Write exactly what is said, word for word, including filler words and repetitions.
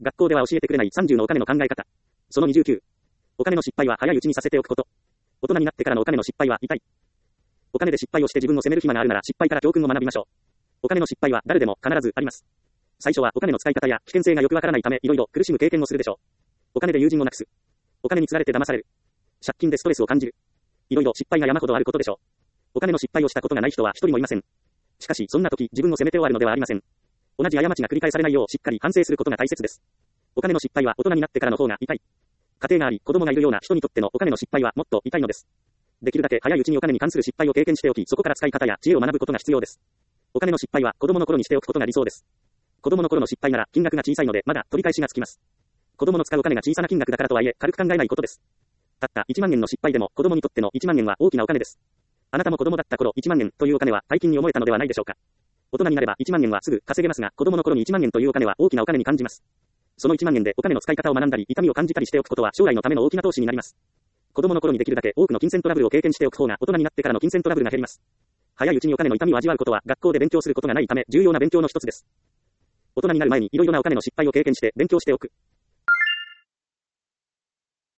学校では教えてくれないさんじゅうのお金の考え方。そのにじゅうきゅう。お金の失敗は早いうちにさせておくこと。大人になってからのお金の失敗は痛い。お金で失敗をして自分を責める暇があるなら失敗から教訓を学びましょう。お金の失敗は誰でも必ずあります。最初はお金の使い方や危険性がよくわからないためいろいろ苦しむ経験をするでしょう。お金で友人をなくす。お金に釣られて騙される。借金でストレスを感じる。いろいろ失敗が山ほどあることでしょう。お金の失敗をしたことがない人は一人もいません。しかしそんな時自分を責めて終わるのではありません。同じ過ちが繰り返されないようしっかり反省することが大切です。お金の失敗は大人になってからの方が痛い。家庭があり子供がいるような人にとってのお金の失敗はもっと痛いのです。できるだけ早いうちにお金に関する失敗を経験しておき、そこから使い方や知恵を学ぶことが必要です。お金の失敗は子供の頃にしておくことが理想です。子供の頃の失敗なら金額が小さいのでまだ取り返しがつきます。子供の使うお金が小さな金額だからとはいえ軽く考えないことです。たったいちまんえんの失敗でも子供にとってのいちまんえんは大きなお金です。あなたも子供だった頃いちまんえんというお金は大金に思えたのではないでしょうか。大人になればいちまんえんはすぐ稼げますが、子供の頃にいちまんえんというお金は大きなお金に感じます。そのいちまんえんでお金の使い方を学んだり痛みを感じたりしておくことは将来のための大きな投資になります。子供の頃にできるだけ多くの金銭トラブルを経験しておく方が大人になってからの金銭トラブルが減ります。早いうちにお金の痛みを味わうことは学校で勉強することがないため重要な勉強の一つです。大人になる前にいろいろなお金の失敗を経験して勉強しておく。